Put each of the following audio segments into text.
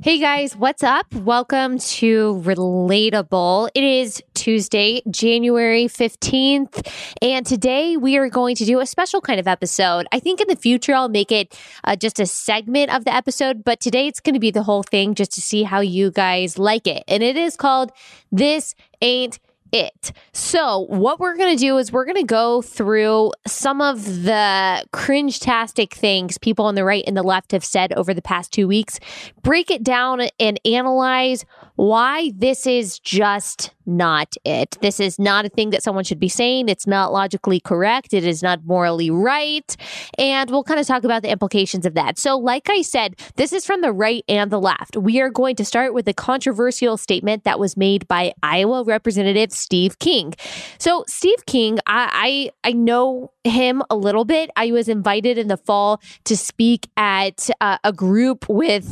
Hey guys, what's up? Welcome to Relatable. It is Tuesday, January 15th, and today we are going to do a special kind of episode. I think in the future I'll make it just a segment of the episode, but today it's going to be the whole thing just to see how you guys like it. And it is called This Ain't It. So what we're going to do is we're going to go through some of the cringe-tastic things people on the right and the left have said over the past 2 weeks, break it down and analyze why this is just not it. This is not a thing that someone should be saying. It's not logically correct. It is not morally right. And we'll kind of talk about the implications of that. So like I said, this is from the right and the left. We are going to start with a controversial statement that was made by Iowa Representative Steve King. So Steve King, I know him a little bit. I was invited in the fall to speak at a group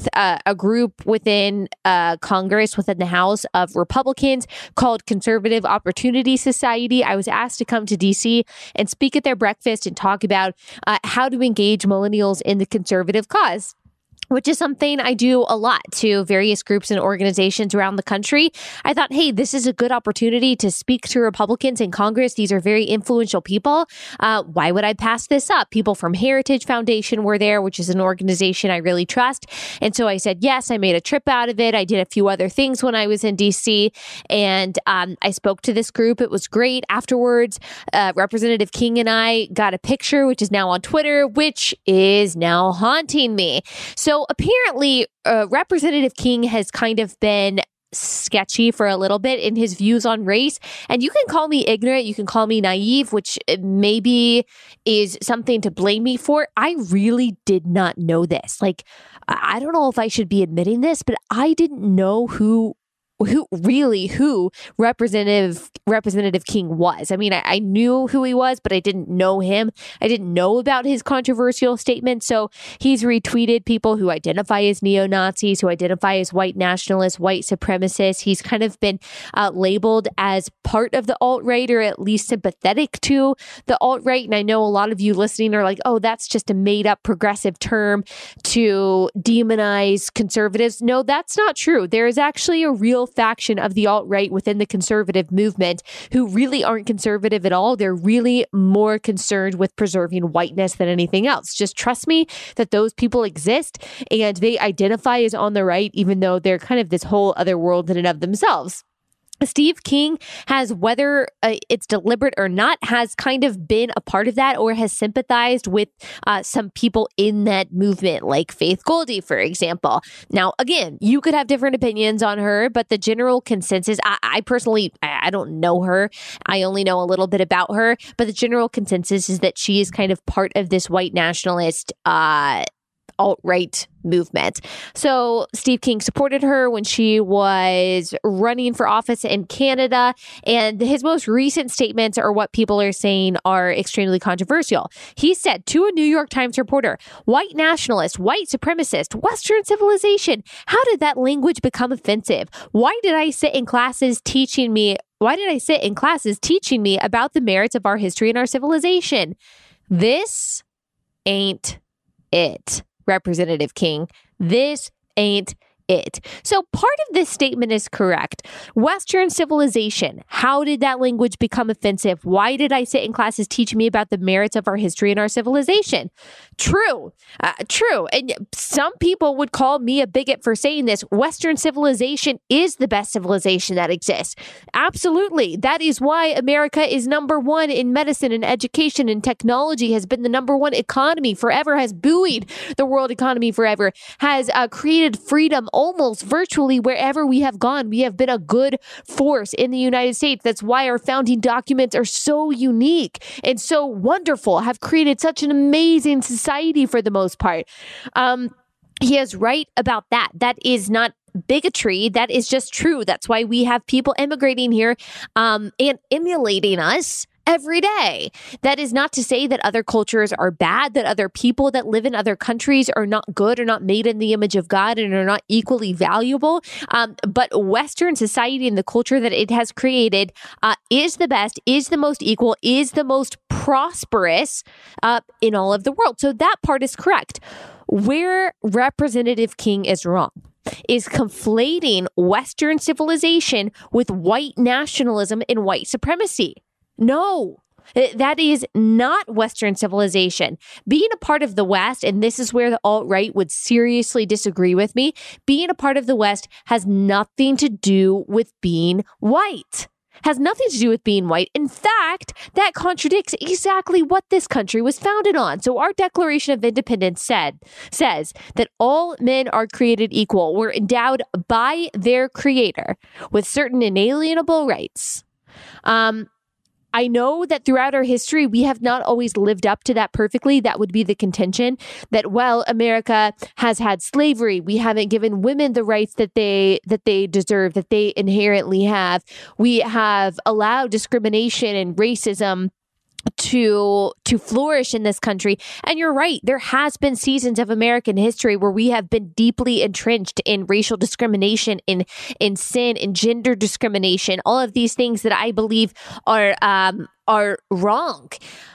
within Congress, within the House of Republicans called Conservative Opportunity Society. I was asked to come to DC and speak at their breakfast and talk about how to engage millennials in the conservative cause, which is something I do a lot to various groups and organizations around the country. I thought, hey, this is a good opportunity to speak to Republicans in Congress. These are very influential people. Why would I pass this up? People from Heritage Foundation were there, which is an organization I really trust. And so I said, yes, I made a trip out of it. I did a few other things when I was in DC, and I spoke to this group. It was great. Afterwards, Representative King and I got a picture, which is now on Twitter, which is now haunting me. So apparently, Representative King has kind of been sketchy for a little bit in his views on race. And you can call me ignorant, you can call me naive, which maybe is something to blame me for. I really did not know this. Like, I don't know if I should be admitting this, but I didn't know who Representative King was. I mean, I knew who he was, but I didn't know him. I didn't know about his controversial statement. So he's retweeted people who identify as neo-Nazis, who identify as white nationalists, white supremacists. He's kind of been labeled as part of the alt-right, or at least sympathetic to the alt-right. And I know a lot of you listening are like, oh, that's just a made-up progressive term to demonize conservatives. No, that's not true. There is actually a real faction of the alt-right within the conservative movement who really aren't conservative at all. They're really more concerned with preserving whiteness than anything else. Just trust me that those people exist and they identify as on the right, even though they're kind of this whole other world in and of themselves. Steve King has, whether it's deliberate or not, has kind of been a part of that or has sympathized with some people in that movement, like Faith Goldy, for example. Now, again, you could have different opinions on her, but the general consensus, I personally, I don't know her. I only know a little bit about her, but the general consensus is that she is kind of part of this white nationalist alt-right movement. So Steve King supported her when she was running for office in Canada, and his most recent statements are what people are saying are extremely controversial. He said to a New York Times reporter, "White nationalist, white supremacist, Western civilization. How did that language become offensive? Why did I sit in classes teaching me about the merits of our history and our civilization?" This ain't it, Representative King. This ain't it. So part of this statement is correct. Western civilization. How did that language become offensive? Why did I sit in classes teaching me about the merits of our history and our civilization? True. True. And some people would call me a bigot for saying this. Western civilization is the best civilization that exists. Absolutely. That is why America is number one in medicine and education and technology, has been the number one economy forever, has buoyed the world economy forever, has created freedom almost virtually wherever we have gone. We have been a good force in the United States. That's why our founding documents are so unique and so wonderful, have created such an amazing society for the most part. He is right about that. That is not bigotry. That is just true. That's why we have people immigrating here and emulating us every day. That is not to say that other cultures are bad, that other people that live in other countries are not good, or not made in the image of God, and are not equally valuable. But Western society and the culture that it has created is the best, is the most equal, is the most prosperous in all of the world. So that part is correct. Where Representative King is wrong is conflating Western civilization with white nationalism and white supremacy. No. That is not Western civilization. Being a part of the West, and this is where the alt-right would seriously disagree with me, being a part of the West has nothing to do with being white. Has nothing to do with being white. In fact, that contradicts exactly what this country was founded on. So our Declaration of Independence says that all men are created equal. We're endowed by their creator with certain inalienable rights. I know that throughout our history, we have not always lived up to that perfectly. That would be the contention that, well, America has had slavery. We haven't given women the rights that they deserve, that they inherently have. We have allowed discrimination and racism to flourish in this country. And you're right. There has been seasons of American history where we have been deeply entrenched in racial discrimination, in sin, in gender discrimination, all of these things that I believe are wrong.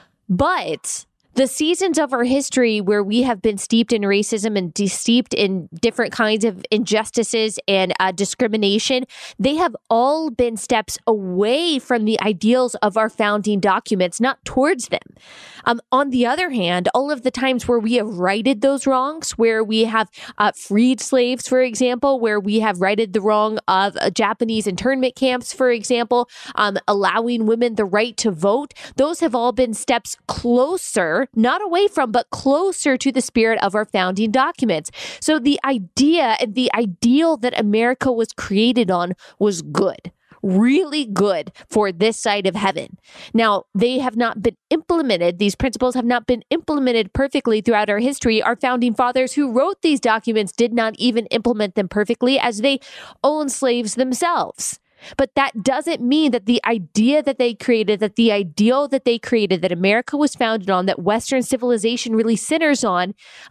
But the seasons of our history where we have been steeped in racism and steeped in different kinds of injustices and discrimination, they have all been steps away from the ideals of our founding documents, not towards them. On the other hand, all of the times where we have righted those wrongs, where we have freed slaves, for example, where we have righted the wrong of Japanese internment camps, for example, allowing women the right to vote, those have all been steps closer, not away from, but closer to the spirit of our founding documents. So the idea and the ideal that America was created on was good. Really good for this side of heaven. Now, they have not been implemented. These principles have not been implemented perfectly throughout our history. Our founding fathers who wrote these documents did not even implement them perfectly, as they owned slaves themselves. But that doesn't mean that the idea that they created, that the ideal that they created, that America was founded on, that Western civilization really centers on,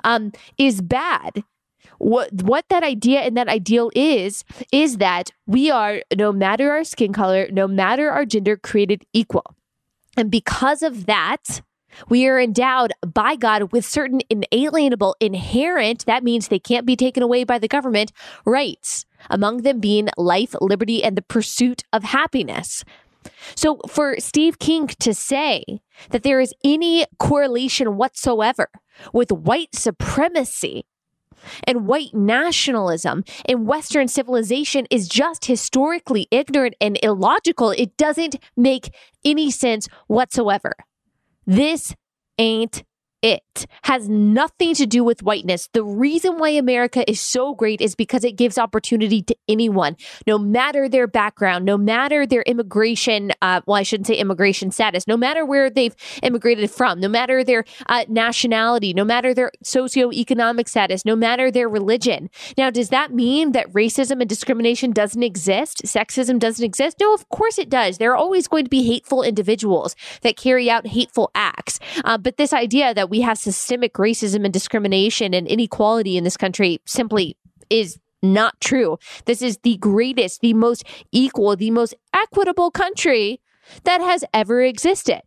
is bad. What that idea and that ideal is that we are, no matter our skin color, no matter our gender, created equal. And because of that, we are endowed by God with certain inalienable, inherent, that means they can't be taken away by the government, rights, among them being life, liberty, and the pursuit of happiness. So for Steve King to say that there is any correlation whatsoever with white supremacy and white nationalism in Western civilization is just historically ignorant and illogical. It doesn't make any sense whatsoever. This ain't it. Has nothing to do with whiteness. The reason why America is so great is because it gives opportunity to anyone, no matter their background, no matter their immigration, I shouldn't say immigration status, no matter where they've immigrated from, no matter their nationality, no matter their socioeconomic status, no matter their religion. Now, does that mean that racism and discrimination doesn't exist? Sexism doesn't exist? No, of course it does. There are always going to be hateful individuals that carry out hateful acts. But this idea that we have systemic racism and discrimination and inequality in this country simply is not true. This is the greatest, the most equal, the most equitable country that has ever existed.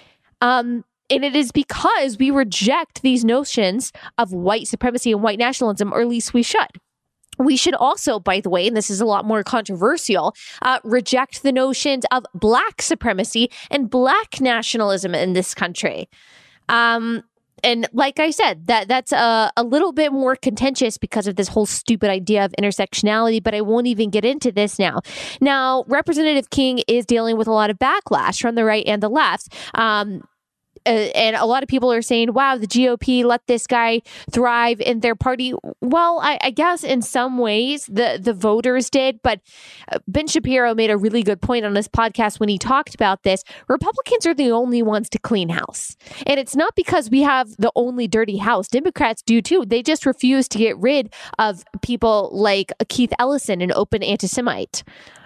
And it is because we reject these notions of white supremacy and white nationalism, or at least we should. We should also, by the way, and this is a lot more controversial, reject the notions of Black supremacy and Black nationalism in this country. And like I said, that's a little bit more contentious because of this whole stupid idea of intersectionality, but I won't even get into this now. Now, Representative King is dealing with a lot of backlash from the right and the left. And a lot of people are saying, wow, the GOP let this guy thrive in their party. Well, I guess in some ways the voters did. But Ben Shapiro made a really good point on this podcast when he talked about this. Republicans are the only ones to clean house. And it's not because we have the only dirty house. Democrats do too. They just refuse to get rid of people like Keith Ellison, an open anti-Semite.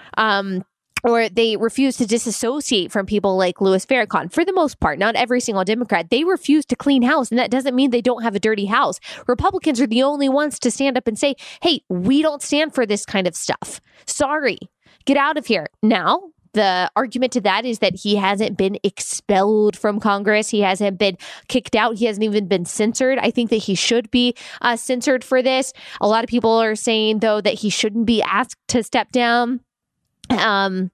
Or they refuse to disassociate from people like Louis Farrakhan. For the most part, not every single Democrat. They refuse to clean house, and that doesn't mean they don't have a dirty house. Republicans are the only ones to stand up and say, hey, we don't stand for this kind of stuff. Sorry, get out of here. Now, the argument to that is that he hasn't been expelled from Congress. He hasn't been kicked out. He hasn't even been censored. I think that he should be censored for this. A lot of people are saying, though, that he shouldn't be asked to step down. I'm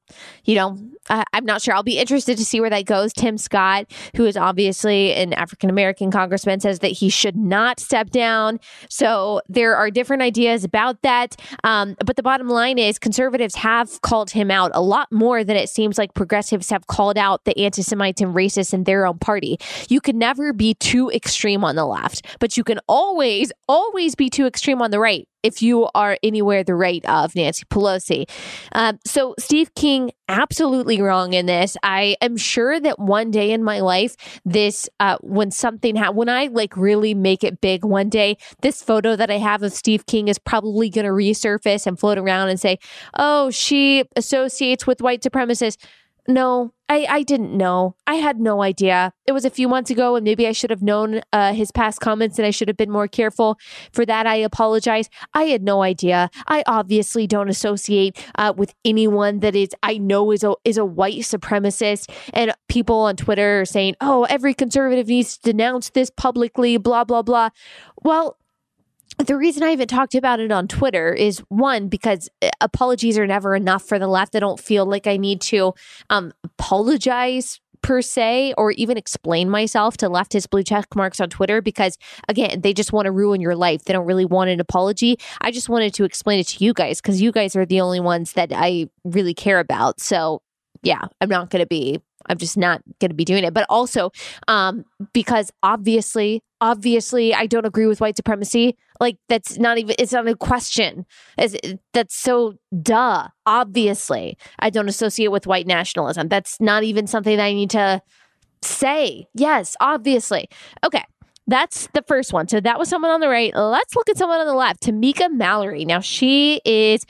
not sure. I'll be interested to see where that goes. Tim Scott, who is obviously an African-American congressman, says that he should not step down. So there are different ideas about that. But the bottom line is conservatives have called him out a lot more than it seems like progressives have called out the anti-Semites and racists in their own party. You can never be too extreme on the left, but you can always be too extreme on the right if you are anywhere the right of Nancy Pelosi. So Steve King, absolutely wrong in this. I am sure that one day in my life, when I really make it big one day, this photo that I have of Steve King is probably going to resurface and float around and say, oh, she associates with white supremacists. No, I didn't know. I had no idea. It was a few months ago, and maybe I should have known his past comments, and I should have been more careful. For that, I apologize. I had no idea. I obviously don't associate with anyone that I know is a white supremacist. And people on Twitter are saying, "Oh, every conservative needs to denounce this publicly." Blah blah blah. Well, the reason I haven't talked about it on Twitter is, one, because apologies are never enough for the left. I don't feel like I need to apologize per se, or even explain myself to leftist blue check marks on Twitter, because again, they just want to ruin your life. They don't really want an apology. I just wanted to explain it to you guys because you guys are the only ones that I really care about. So yeah, I'm just not going to be doing it. But also, because obviously I don't agree with white supremacy. Like, it's not a question. That's so duh. Obviously, I don't associate with white nationalism. That's not even something that I need to say. Yes, obviously. Okay. That's the first one. So that was someone on the right. Let's look at someone on the left. Tamika Mallory. Now, she is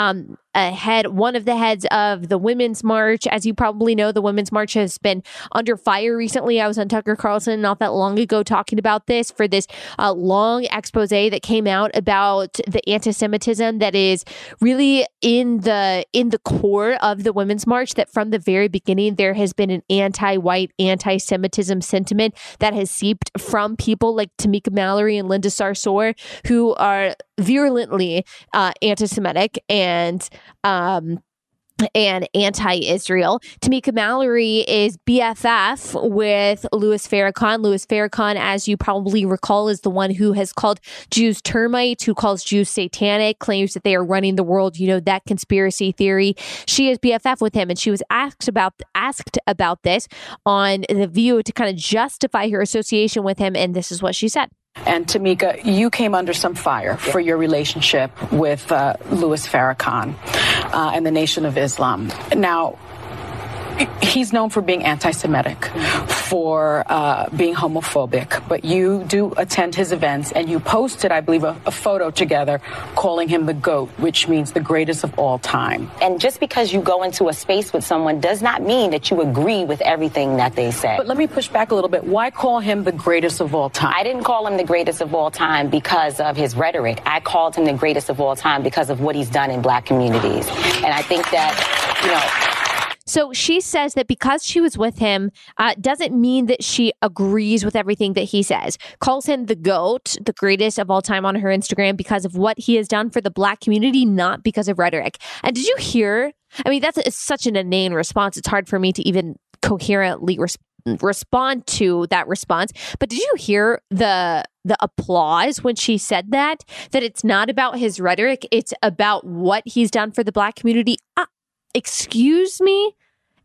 one of the heads of the Women's March. As you probably know, the Women's March has been under fire recently. I was on Tucker Carlson not that long ago talking about this for this long expose that came out about the anti-Semitism that is really in the core of the Women's March, that from the very beginning, there has been an anti-white, anti-Semitism sentiment that has seeped from people like Tamika Mallory and Linda Sarsour, who are virulently anti-Semitic and anti-Israel. Tamika Mallory is BFF with Louis Farrakhan. Louis Farrakhan, as you probably recall, is the one who has called Jews termites, who calls Jews satanic, claims that they are running the world. You know, that conspiracy theory. She is BFF with him, and she was asked about this on The View to kind of justify her association with him, and this is what she said. And Tamika, you came under some fire for your relationship with Louis Farrakhan and the Nation of Islam. Now, he's known for being anti-Semitic, for being homophobic, but you do attend his events, and you posted, I believe, a photo together calling him the GOAT, which means the greatest of all time. And just because you go into a space with someone does not mean that you agree with everything that they say. But let me push back a little bit. Why call him the greatest of all time? I didn't call him the greatest of all time because of his rhetoric. I called him the greatest of all time because of what he's done in Black communities. And I think that, So she says that because she was with him doesn't mean that she agrees with everything that he says. Calls him the GOAT, the greatest of all time, on her Instagram because of what he has done for the Black community, not because of rhetoric. And did you hear? I mean, that's such an inane response. It's hard for me to even coherently respond to that response. But did you hear the applause when she said that it's not about his rhetoric, it's about what he's done for the Black community? Excuse me?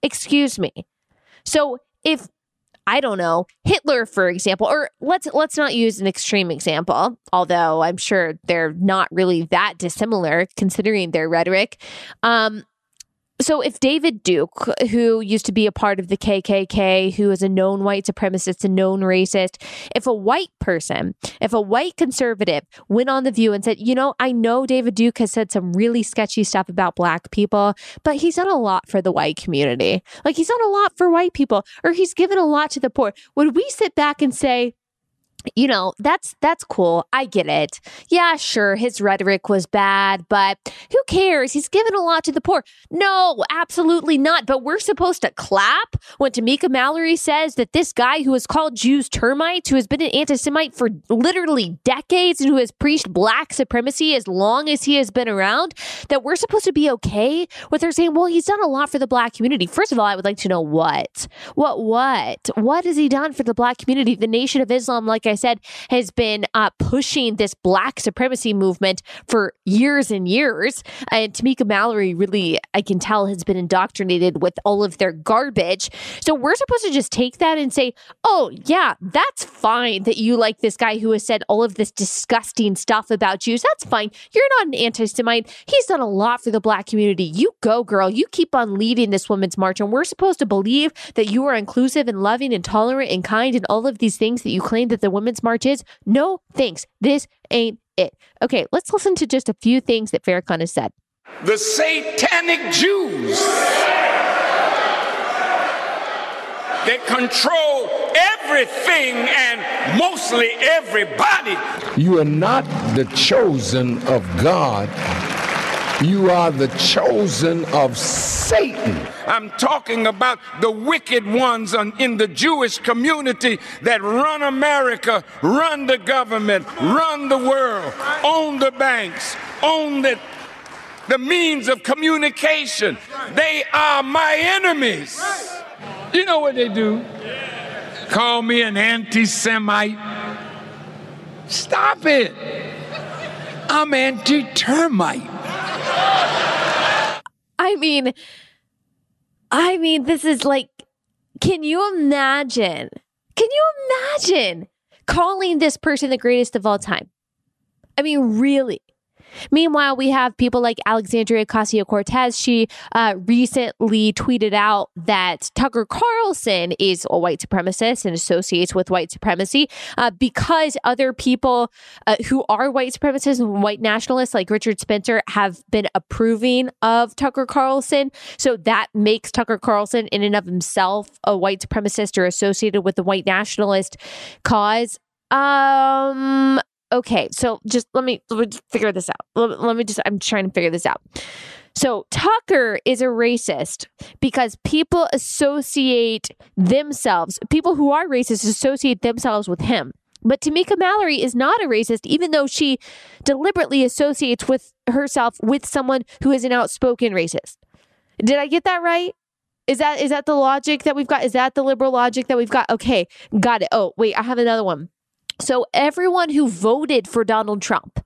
So if, I don't know, Hitler, for example, or let's not use an extreme example, although I'm sure they're not really that dissimilar considering their rhetoric. So if David Duke, who used to be a part of the KKK, who is a known white supremacist, a known racist, if a white conservative went on The View and said, you know, I know David Duke has said some really sketchy stuff about Black people, but he's done a lot for the white community. Like, he's done a lot for white people, or he's given a lot to the poor. Would we sit back and say, that's cool. I get it. Yeah, sure. His rhetoric was bad, but who cares? He's given a lot to the poor. No, absolutely not. But we're supposed to clap when Tamika Mallory says that this guy who has called Jews termites, who has been an anti-Semite for literally decades and who has preached black supremacy as long as he has been around, that we're supposed to be okay with her saying, well, he's done a lot for the black community. First of all, I would like to know what has he done for the black community? The Nation of Islam, like I said, has been pushing this black supremacy movement for years and years. And Tamika Mallory really, I can tell, has been indoctrinated with all of their garbage. So we're supposed to just take that and say, oh, yeah, that's fine that you like this guy who has said all of this disgusting stuff about Jews. That's fine. You're not an anti-Semite. He's done a lot for the black community. You go, girl. You keep on leading this women's march. And we're supposed to believe that you are inclusive and loving and tolerant and kind and all of these things that you claim that the women's march is. No, thanks. This ain't it. Okay, let's listen to just a few things that Farrakhan has said. The satanic Jews that control everything and mostly everybody. You are not the chosen of God. You are the chosen of Satan. I'm talking about the wicked ones in the Jewish community that run America, run the government, run the world, own the banks, own the means of communication. They are my enemies. You know what they do? Call me an anti-Semite. Stop it. I'm anti-termite. I mean, this is like, can you imagine calling this person the greatest of all time? I mean, really? Meanwhile, we have people like Alexandria Ocasio-Cortez. She recently tweeted out that Tucker Carlson is a white supremacist and associates with white supremacy because other people who are white supremacists and white nationalists like Richard Spencer have been approving of Tucker Carlson. So that makes Tucker Carlson in and of himself a white supremacist or associated with the white nationalist cause. Okay, so just let me figure this out. I'm trying to figure this out. So Tucker is a racist because people who are racist associate themselves with him. But Tamika Mallory is not a racist, even though she deliberately associates with herself with someone who is an outspoken racist. Did I get that right? Is that the logic that we've got? Is that the liberal logic that we've got? Okay, got it. Oh, wait, I have another one. So everyone who voted for Donald Trump,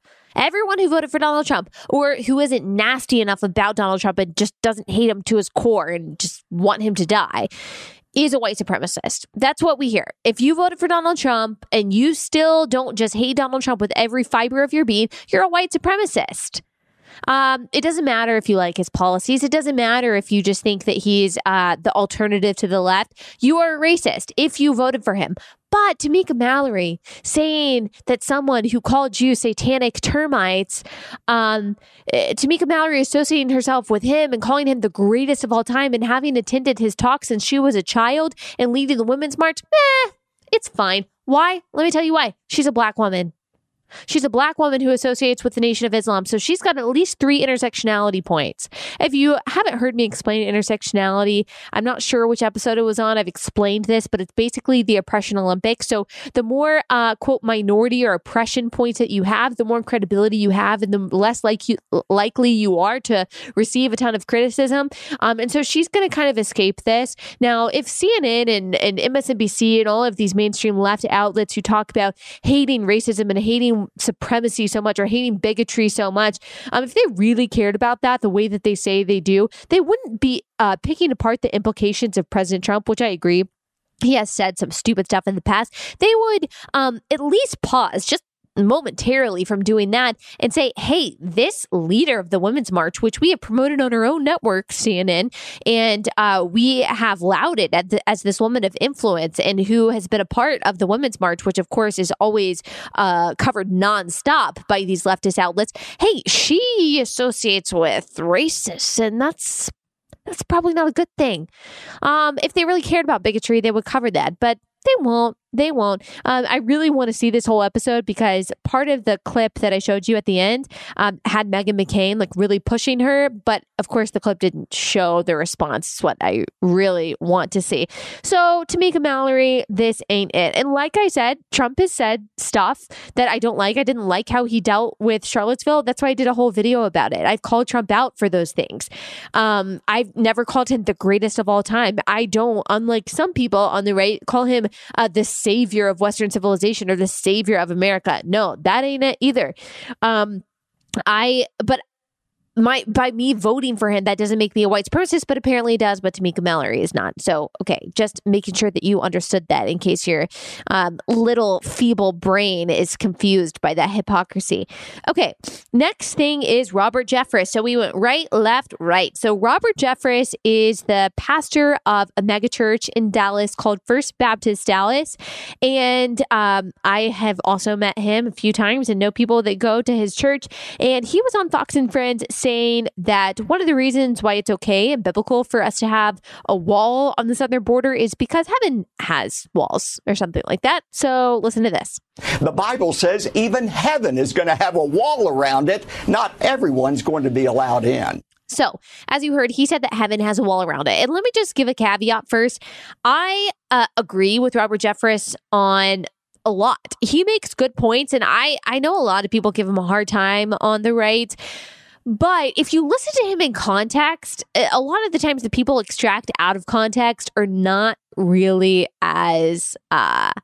or who isn't nasty enough about Donald Trump and just doesn't hate him to his core and just want him to die, is a white supremacist. That's what we hear. If you voted for Donald Trump and you still don't just hate Donald Trump with every fiber of your being, you're a white supremacist. It doesn't matter if you like his policies. It doesn't matter if you just think that he's the alternative to the left. You are a racist if you voted for him. But Tamika Mallory saying that someone who called Jews satanic termites, Tamika Mallory associating herself with him and calling him the greatest of all time and having attended his talk since she was a child and leading the Women's March, it's fine. Why? Let me tell you why. She's a black woman. She's a black woman who associates with the Nation of Islam. So she's got at least 3 intersectionality points. If you haven't heard me explain intersectionality, I'm not sure which episode it was on. I've explained this, but it's basically the oppression Olympics. So the more, quote, minority or oppression points that you have, the more credibility you have and the less likely you are to receive a ton of criticism. And so she's going to kind of escape this. Now, if CNN and MSNBC and all of these mainstream left outlets who talk about hating racism and hating supremacy so much or hating bigotry so much, if they really cared about that the way that they say they do, they wouldn't be picking apart the implications of President Trump, which I agree. He has said some stupid stuff in the past. They would at least pause just momentarily from doing that and say, hey, this leader of the Women's March, which we have promoted on our own network, CNN, and we have lauded as this woman of influence and who has been a part of the Women's March, which of course is always covered nonstop by these leftist outlets. Hey, she associates with racists, and that's probably not a good thing. If they really cared about bigotry, they would cover that, but they won't. They won't. I really want to see this whole episode because part of the clip that I showed you at the end had Meghan McCain like really pushing her. But of course, the clip didn't show the response. It's what I really want to see. So Tamika Mallory, this ain't it. And like I said, Trump has said stuff that I don't like. I didn't like how he dealt with Charlottesville. That's why I did a whole video about it. I've called Trump out for those things. I've never called him the greatest of all time. I don't, unlike some people on the right, call him the savior of Western civilization or the savior of America. No, that ain't it either. By me voting for him, that doesn't make me a white supremacist, but apparently it does. But Tamika Mallory is not. So, okay, just making sure that you understood that in case your little feeble brain is confused by that hypocrisy. Okay, next thing is Robert Jeffress. So we went right, left, right. So Robert Jeffress is the pastor of a megachurch in Dallas called First Baptist Dallas. And I have also met him a few times and know people that go to his church. And he was on Fox and Friends saying that one of the reasons why it's okay and biblical for us to have a wall on the southern border is because heaven has walls or something like that. So listen to this. The Bible says even heaven is going to have a wall around it. Not everyone's going to be allowed in. So, as you heard, he said that heaven has a wall around it. And let me just give a caveat first. I agree with Robert Jeffress on a lot. He makes good points, and I know a lot of people give him a hard time on the right. But if you listen to him in context, a lot of the times the people extract out of context are not really as are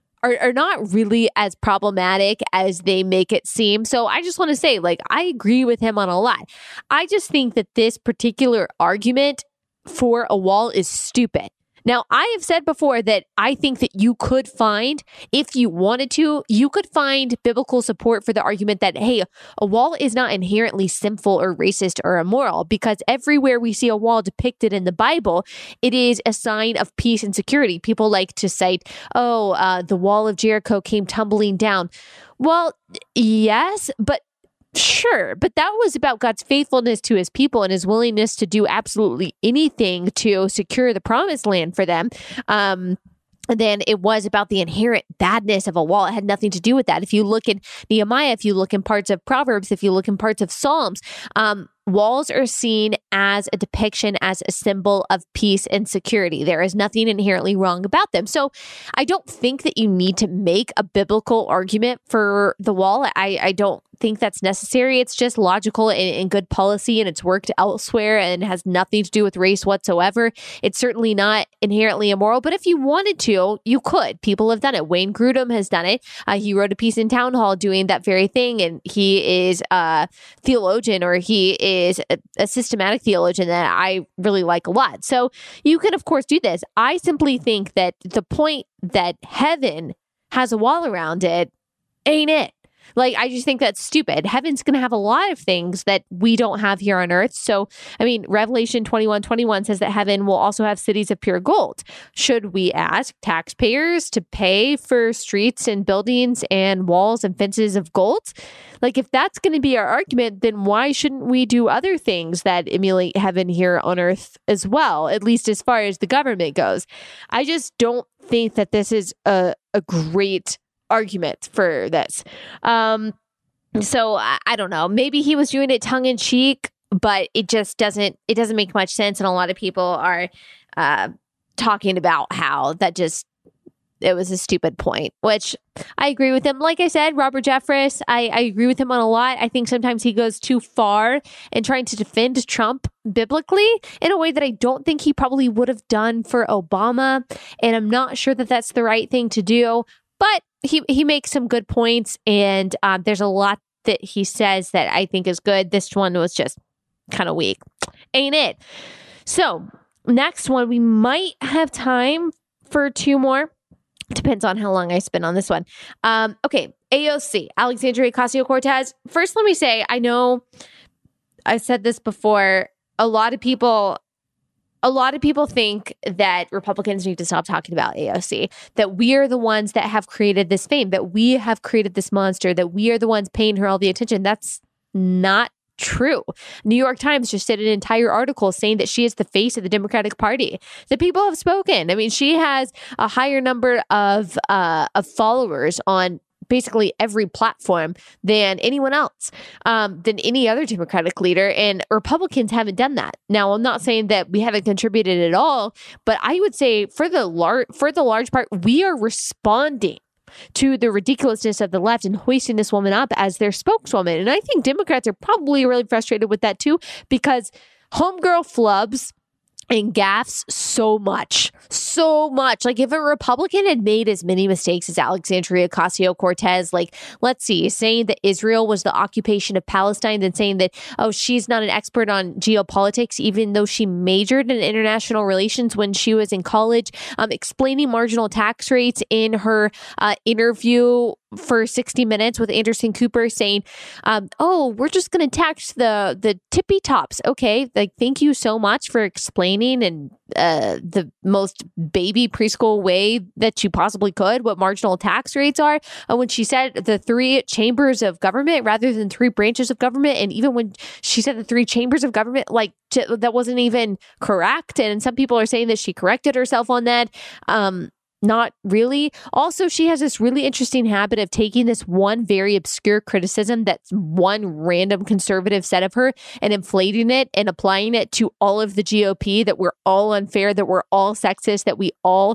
not really as problematic as they make it seem. So I just want to say, like, I agree with him on a lot. I just think that this particular argument for a wall is stupid. Now, I have said before that I think that you could find, if you wanted to, you could find biblical support for the argument that, hey, a wall is not inherently sinful or racist or immoral, because everywhere we see a wall depicted in the Bible, it is a sign of peace and security. People like to cite, the wall of Jericho came tumbling down. Well, yes, but sure, but that was about God's faithfulness to his people and his willingness to do absolutely anything to secure the promised land for them. Then it was about the inherent badness of a wall. It had nothing to do with that. If you look in Nehemiah, if you look in parts of Proverbs, if you look in parts of Psalms, walls are seen as a depiction, as a symbol of peace and security. There is nothing inherently wrong about them. So I don't think that you need to make a biblical argument for the wall. I don't think that's necessary. It's just logical and good policy, and it's worked elsewhere and has nothing to do with race whatsoever. It's certainly not inherently immoral, but if you wanted to, you could. People have done it. Wayne Grudem has done it. He wrote a piece in Town Hall doing that very thing, and he is a theologian, or he is a systematic theologian that I really like a lot. So you can, of course, do this. I simply think that the point that heaven has a wall around it ain't it. Like, I just think that's stupid. Heaven's going to have a lot of things that we don't have here on earth. So, I mean, Revelation 21:21 says that heaven will also have cities of pure gold. Should we ask taxpayers to pay for streets and buildings and walls and fences of gold? Like, if that's going to be our argument, then why shouldn't we do other things that emulate heaven here on earth as well, at least as far as the government goes? I just don't think that this is a great argument for this. So I don't know. Maybe he was doing it tongue in cheek, but it doesn't make much sense. And a lot of people are talking about how it was a stupid point, which I agree with him. Like I said, Robert Jeffress, I agree with him on a lot. I think sometimes he goes too far in trying to defend Trump biblically in a way that I don't think he probably would have done for Obama. And I'm not sure that that's the right thing to do. But he makes some good points, and there's a lot that he says that I think is good. This one was just kind of weak. Ain't it? So next one, we might have time for two more. Depends on how long I spend on this one. Okay, AOC, Alexandria Ocasio-Cortez. First, let me say, I know I said this before. A lot of people think that Republicans need to stop talking about AOC, that we are the ones that have created this fame, that we have created this monster, that we are the ones paying her all the attention. That's not true. New York Times just did an entire article saying that she is the face of the Democratic Party. The people have spoken. I mean, she has a higher number of followers on basically every platform than anyone else, than any other Democratic leader. And Republicans haven't done that. Now, I'm not saying that we haven't contributed at all, but I would say for the large part, we are responding to the ridiculousness of the left and hoisting this woman up as their spokeswoman. And I think Democrats are probably really frustrated with that too, because homegirl flubs and gaffes so much. Like if a Republican had made as many mistakes as Alexandria Ocasio-Cortez, like, let's see, saying that Israel was the occupation of Palestine, then saying that, oh, she's not an expert on geopolitics, even though she majored in international relations when she was in college, explaining marginal tax rates in her interview for 60 Minutes with Anderson Cooper, saying, oh, we're just going to tax the tippy tops. Okay, like, thank you so much for explaining in the most baby preschool way that you possibly could what marginal tax rates are. When she said the 3 chambers of government rather than 3 branches of government, and even when she said the 3 chambers of government, like, that wasn't even correct. And some people are saying that she corrected herself on that. Not really. Also, she has this really interesting habit of taking this one very obscure criticism that one random conservative said of her and inflating it and applying it to all of the GOP, that we're all unfair, that we're all sexist, that we all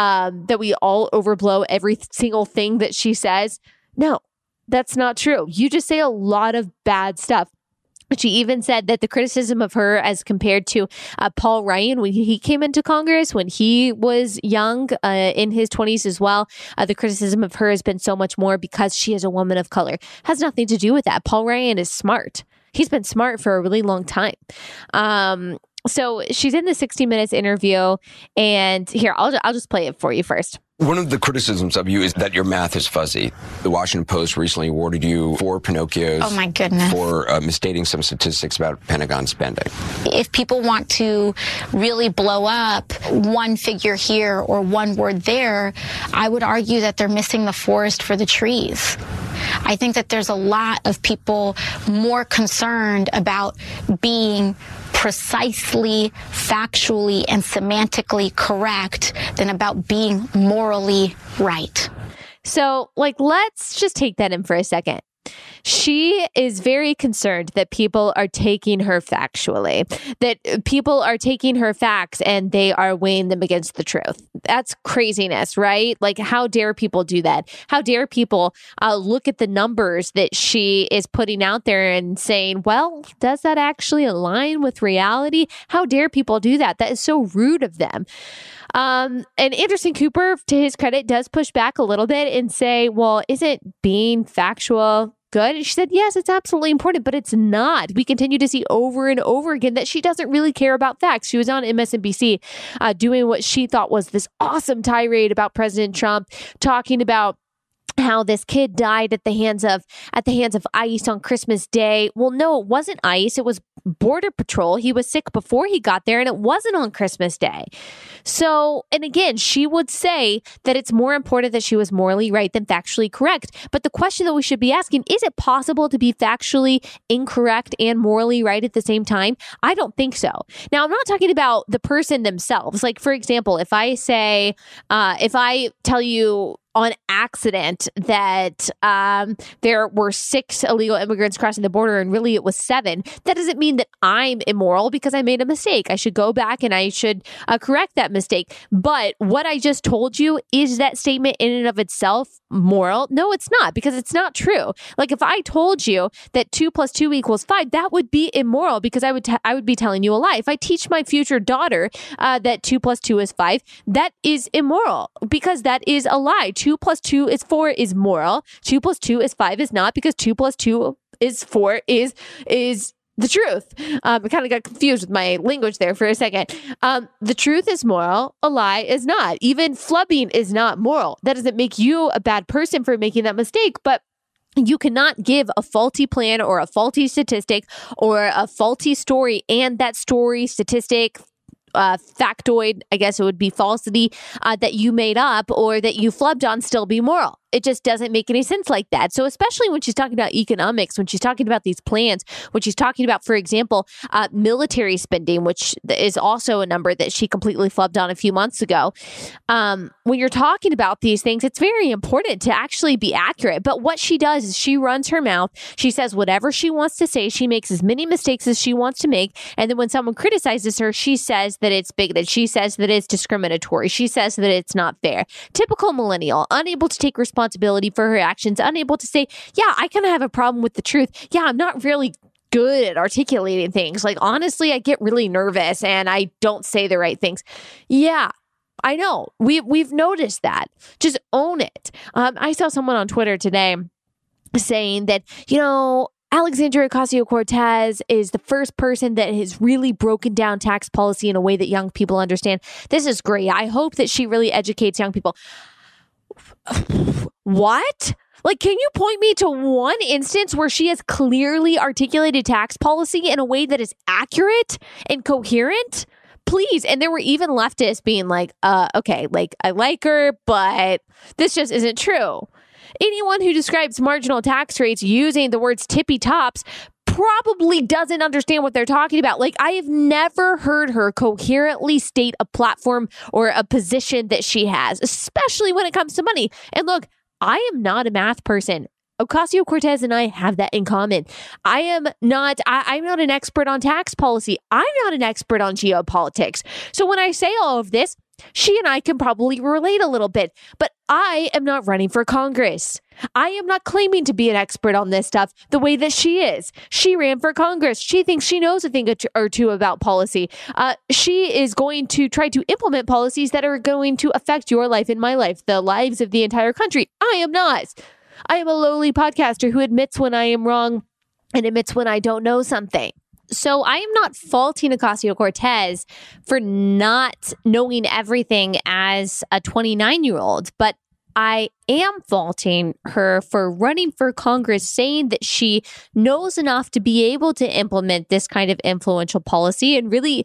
overblow every single thing that she says. No, that's not true. You just say a lot of bad stuff. She even said that the criticism of her as compared to Paul Ryan when he came into Congress, when he was young, in his 20s as well, the criticism of her has been so much more because she is a woman of color. Has nothing to do with that. Paul Ryan is smart. He's been smart for a really long time. So she's in the 60 Minutes interview, and here, I'll just play it for you first. One of the criticisms of you is that your math is fuzzy. The Washington Post recently awarded you 4 Pinocchios. Oh, my goodness. For misstating some statistics about Pentagon spending. If people want to really blow up one figure here or one word there, I would argue that they're missing the forest for the trees. I think that there's a lot of people more concerned about being precisely, factually, and semantically correct than about being morally right. So, let's just take that in for a second. She is very concerned that people are taking her factually, that people are taking her facts and they are weighing them against the truth. That's craziness, right? Like, how dare people do that? How dare people look at the numbers that she is putting out there and saying, well, does that actually align with reality? How dare people do that? That is so rude of them. And Anderson Cooper, to his credit, does push back a little bit and say, well, isn't being factual good? And she said, yes, it's absolutely important, but it's not. We continue to see over and over again that she doesn't really care about facts. She was on MSNBC doing what she thought was this awesome tirade about President Trump, talking about how this kid died at the hands of ICE on Christmas Day. Well, no, it wasn't ICE. It was Border Patrol. He was sick before he got there, and it wasn't on Christmas Day. So, and again, she would say that it's more important that she was morally right than factually correct. But the question that we should be asking, is it possible to be factually incorrect and morally right at the same time? I don't think so. Now, I'm not talking about the person themselves. Like, for example, if I tell you on accident that there were 6 illegal immigrants crossing the border and really it was 7, that doesn't mean that I'm immoral because I made a mistake. I should go back and I should correct that mistake. But what I just told you, is that statement in and of itself moral? No, it's not, because it's not true. Like, if I told you that 2 + 2 = 5, that would be immoral because I would be telling you a lie. If I teach my future daughter that 2 + 2 = 5, that is immoral because that is a lie. 2 + 2 = 4 is moral. 2 + 2 = 5 is not, because 2 + 2 = 4 is the truth. I kind of got confused with my language there for a second. The truth is moral. A lie is not. Even flubbing is not moral. That doesn't make you a bad person for making that mistake, but you cannot give a faulty plan or a faulty statistic or a faulty story, and that story, statistic, factoid, I guess it would be falsity, that you made up or that you flubbed on, still be moral. it just doesn't make any sense like that. So especially when she's talking about economics, when she's talking about these plans, when she's talking about, for example, military spending, which is also a number that she completely flubbed on a few months ago. When you're talking about these things, it's very important to actually be accurate. But what she does is she runs her mouth. She says whatever she wants to say. She makes as many mistakes as she wants to make. And then when someone criticizes her, she says that it's bigoted. She says that it's discriminatory. She says that it's not fair. Typical millennial, unable to take responsibility for her actions, unable to say, yeah, I kind of have a problem with the truth. Yeah, I'm not really good at articulating things. Like, honestly, I get really nervous and I don't say the right things. Yeah, I know. We've noticed that. Just own it. I saw someone on Twitter today saying that, Alexandria Ocasio-Cortez is the first person that has really broken down tax policy in a way that young people understand. This is great. I hope that she really educates young people. What? Like, can you point me to one instance where she has clearly articulated tax policy in a way that is accurate and coherent? Please. And there were even leftists being like, okay, like, I like her, but this just isn't true. Anyone who describes marginal tax rates using the words tippy tops probably doesn't understand what they're talking about. Like, I have never heard her coherently state a platform or a position that she has, especially when it comes to money. And look, I am not a math person. Ocasio-Cortez and I have that in common. I'm not an expert on tax policy. I'm not an expert on geopolitics. So when I say all of this, she and I can probably relate a little bit, but I am not running for Congress. I am not claiming to be an expert on this stuff the way that she is. She ran for Congress. She thinks she knows a thing or two about policy. She is going to try to implement policies that are going to affect your life and my life, the lives of the entire country. I am not. I am a lowly podcaster who admits when I am wrong and admits when I don't know something. So I am not faulting Ocasio-Cortez for not knowing everything as a 29-year-old, but I am faulting her for running for Congress, saying that she knows enough to be able to implement this kind of influential policy and really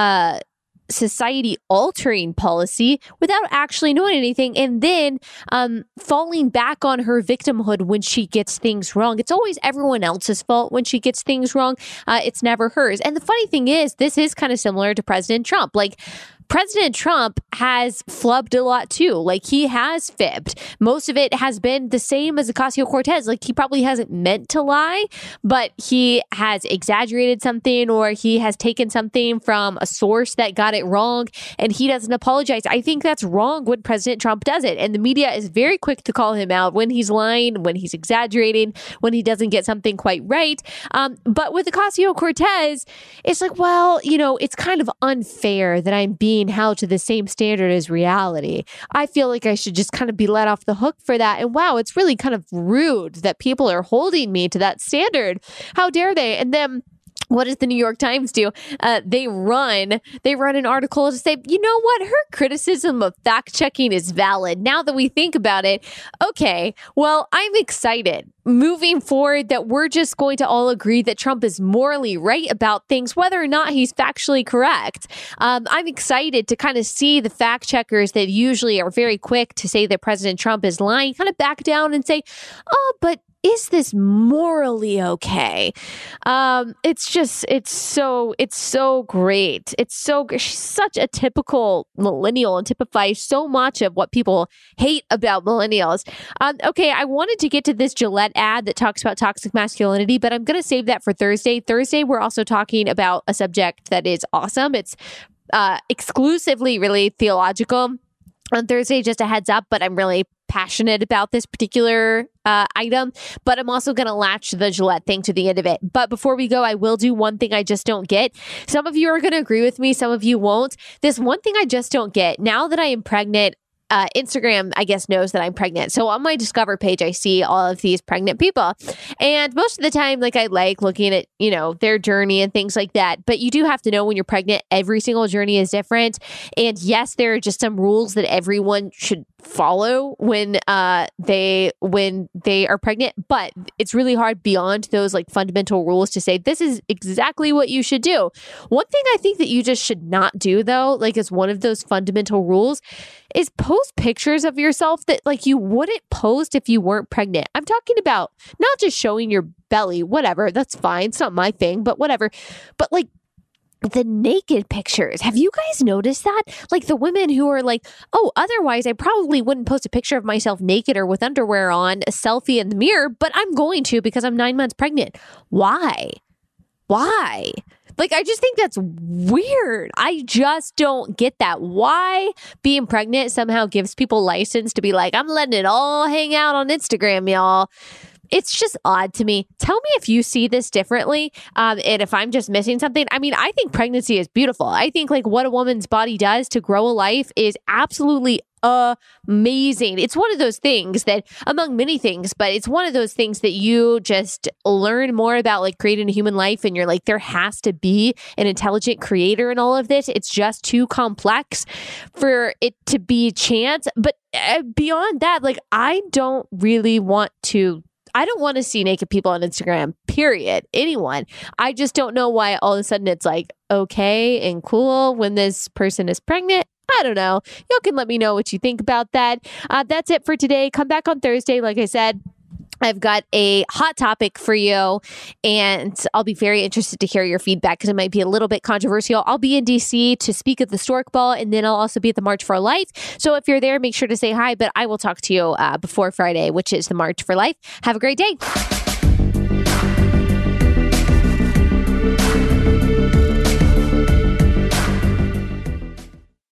society-altering policy without actually knowing anything, and then falling back on her victimhood when she gets things wrong. It's always everyone else's fault when she gets things wrong. It's never hers. And the funny thing is, this is kind of similar to President Trump. Like, President Trump has flubbed a lot too. Like, he has fibbed. Most of it has been the same as Ocasio-Cortez. Like, he probably hasn't meant to lie, but he has exaggerated something, or he has taken something from a source that got it wrong and he doesn't apologize. I think that's wrong when President Trump does it. And the media is very quick to call him out when he's lying, when he's exaggerating, when he doesn't get something quite right. But with Ocasio-Cortez, it's like, well, it's kind of unfair that I'm being held to the same standard as reality. I feel like I should just kind of be let off the hook for that. And wow, it's really kind of rude that people are holding me to that standard. How dare they? And then what does the New York Times do? They run an article to say, you know what? Her criticism of fact checking is valid. Now that we think about it, okay, well, I'm excited moving forward that we're just going to all agree that Trump is morally right about things, whether or not he's factually correct. I'm excited to kind of see the fact checkers that usually are very quick to say that President Trump is lying kind of back down and say, oh, but is this morally okay? It's so great. She's such a typical millennial and typifies so much of what people hate about millennials. Okay, I wanted to get to this Gillette ad that talks about toxic masculinity, but I'm going to save that for Thursday. Thursday, we're also talking about a subject that is awesome. It's exclusively really theological. On Thursday, just a heads up, but I'm really passionate about this particular item, but I'm also going to latch the Gillette thing to the end of it. But before we go, I will do one thing I just don't get. Some of you are going to agree with me. Some of you won't. This one thing I just don't get, now that I am pregnant, Instagram, I guess, knows that I'm pregnant. So on my Discover page, I see all of these pregnant people. And most of the time, like, I like looking at, their journey and things like that. But you do have to know when you're pregnant, every single journey is different. And yes, there are just some rules that everyone should follow when they are pregnant, but it's really hard beyond those like fundamental rules to say this is exactly what you should do. One thing I think that you just should not do, though, like as one of those fundamental rules, is post pictures of yourself that like you wouldn't post if you weren't pregnant. I'm talking about not just showing your belly, whatever, that's fine, it's not my thing, but whatever, but like the naked pictures. Have you guys noticed that? Like the women who are like, oh, otherwise I probably wouldn't post a picture of myself naked or with underwear on, a selfie in the mirror, but I'm going to because I'm 9 months pregnant. Why? Like, I just think that's weird. I just don't get that. Why being pregnant somehow gives people license to be like, I'm letting it all hang out on Instagram, y'all. It's just odd to me. Tell me if you see this differently, and if I'm just missing something. I mean, I think pregnancy is beautiful. I think like what a woman's body does to grow a life is absolutely amazing. It's one of those things that, among many things, but it's one of those things that you just learn more about, like creating a human life, and you're like, there has to be an intelligent creator in all of this. It's just too complex for it to be chance. But beyond that, like I don't want to see naked people on Instagram, period. Anyone. I just don't know why all of a sudden it's like okay and cool when this person is pregnant. I don't know. Y'all can let me know what you think about that. That's it for today. Come back on Thursday. Like I said, I've got a hot topic for you, and I'll be very interested to hear your feedback because it might be a little bit controversial. I'll be in DC to speak at the Stork Ball, and then I'll also be at the March for Life. So if you're there, make sure to say hi, but I will talk to you before Friday, which is the March for Life. Have a great day.